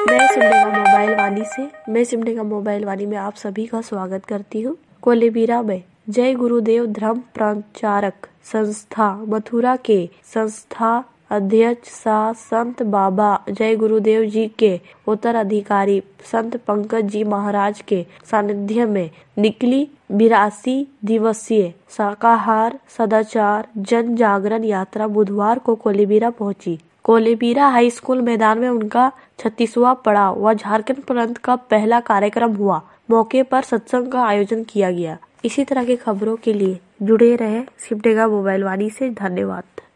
मैं सिमडेगा मोबाइल वाली में आप सभी का स्वागत करती हूँ। कोलेबिरा में जय गुरुदेव धर्म प्रचारक संस्था मथुरा के संस्था अध्यक्ष शाह संत बाबा जय गुरुदेव जी के उत्तराधिकारी संत पंकज जी महाराज के सानिध्य में निकली 82 दिवसीय शाकाहार सदाचार जन जागरण यात्रा बुधवार को कोलेबिरा पहुंची। कोलेबिरा हाई स्कूल मैदान में उनका 36वां पड़ाव व झारखंड प्रांत का पहला कार्यक्रम हुआ। मौके पर सत्संग का आयोजन किया गया। इसी तरह की खबरों के लिए जुड़े रहे सिमडेगा मोबाइल वाणी से। धन्यवाद।